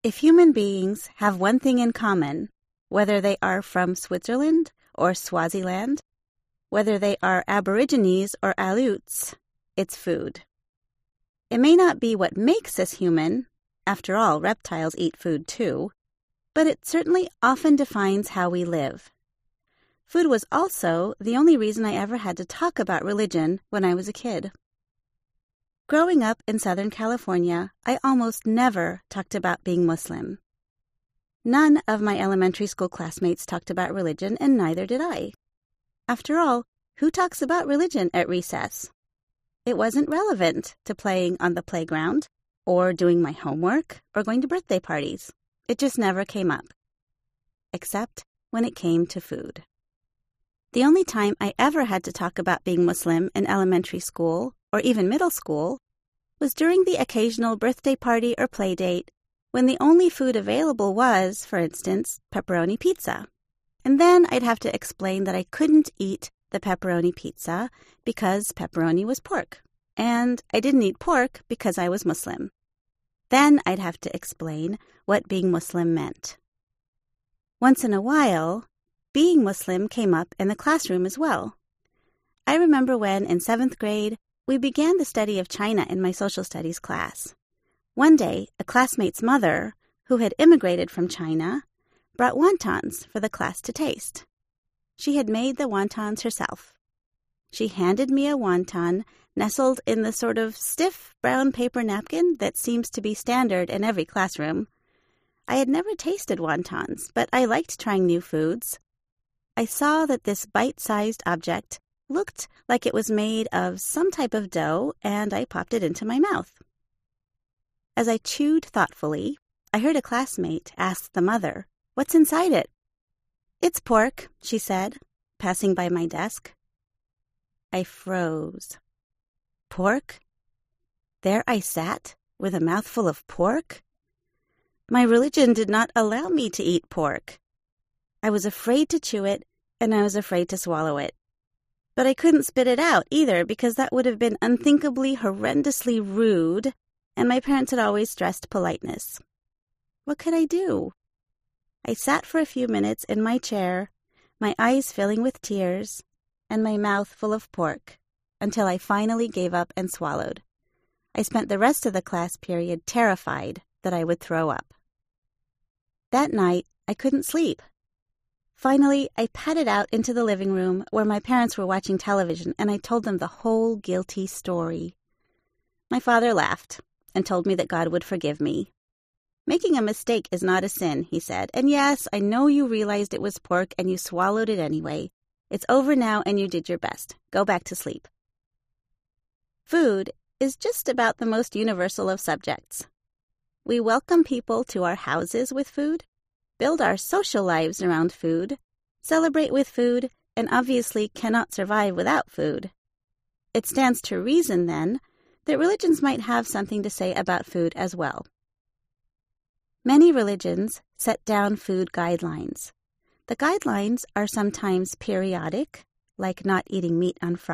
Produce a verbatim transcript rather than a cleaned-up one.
If human beings have one thing in common, whether they are from Switzerland or Swaziland, whether they are Aborigines or Aleuts, it's food. It may not be what makes us human, after all, reptiles eat food too, but it certainly often defines how we live. Food was also the only reason I ever had to talk about religion when I was a kid. Growing up in Southern California, I almost never talked about being Muslim. None of my elementary school classmates talked about religion, and neither did I. After all, who talks about religion at recess? It wasn't relevant to playing on the playground, or doing my homework, or going to birthday parties. It just never came up. Except when it came to food. The only time I ever had to talk about being Muslim in elementary school, or even middle school, was during the occasional birthday party or play date, when the only food available was, for instance, pepperoni pizza. And then I'd have to explain that I couldn't eat the pepperoni pizza because pepperoni was pork, and I didn't eat pork because I was Muslim. Then I'd have to explain what being Muslim meant. Once in a while, being Muslim came up in the classroom as well. I remember when, in seventh grade, we began the study of China in my social studies class. One day, a classmate's mother, who had immigrated from China, brought wontons for the class to taste. She had made the wontons herself. She handed me a wonton nestled in the sort of stiff brown paper napkin that seems to be standard in every classroom. I had never tasted wontons, but I liked trying new foods. I saw that this bite-sized object looked like it was made of some type of dough, and I popped it into my mouth. As I chewed thoughtfully, I heard a classmate ask the mother, "What's inside it?" "It's pork," she said, passing by my desk. I froze. Pork? There I sat, with a mouthful of pork? My religion did not allow me to eat pork. I was afraid to chew it, and I was afraid to swallow it. But I couldn't spit it out either, because that would have been unthinkably, horrendously rude, and my parents had always stressed politeness. What could I do? I sat for a few minutes in my chair, my eyes filling with tears, and my mouth full of pork, until I finally gave up and swallowed. I spent the rest of the class period terrified that I would throw up. That night, I couldn't sleep. Finally, I padded out into the living room where my parents were watching television, and I told them the whole guilty story. My father laughed and told me that God would forgive me. "Making a mistake is not a sin," he said, "and yes, I know you realized it was pork and you swallowed it anyway. It's over now and you did your best. Go back to sleep." Food is just about the most universal of subjects. We welcome people to our houses with food, build our social lives around food, celebrate with food, and obviously cannot survive without food. It stands to reason, then, that religions might have something to say about food as well. Many religions set down food guidelines. The guidelines are sometimes periodic, like not eating meat on Friday.